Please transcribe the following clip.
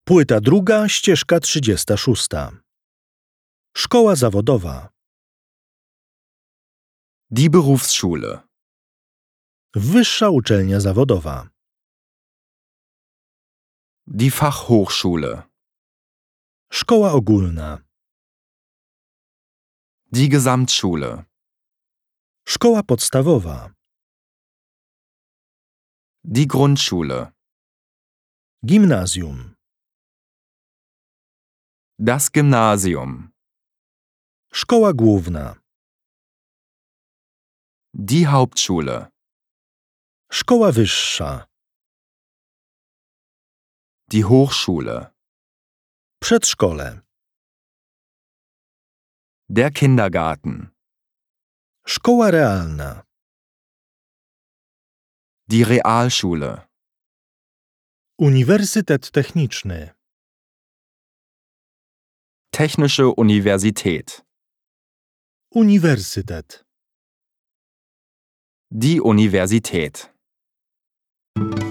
Płyta druga, ścieżka 36. Szkoła zawodowa. Die Berufsschule. Wyższa uczelnia zawodowa. Die Fachhochschule. Szkoła ogólna. Die Gesamtschule. Szkoła podstawowa. Die Grundschule. Gimnazjum. Das Gymnasium. Szkoła główna. Die Hauptschule. Szkoła wyższa. Die Hochschule. Przedszkole. Der Kindergarten. Szkoła realna. Die Realschule. Uniwersytet techniczny. Technische Universität. Uniwersytet. Die Universität.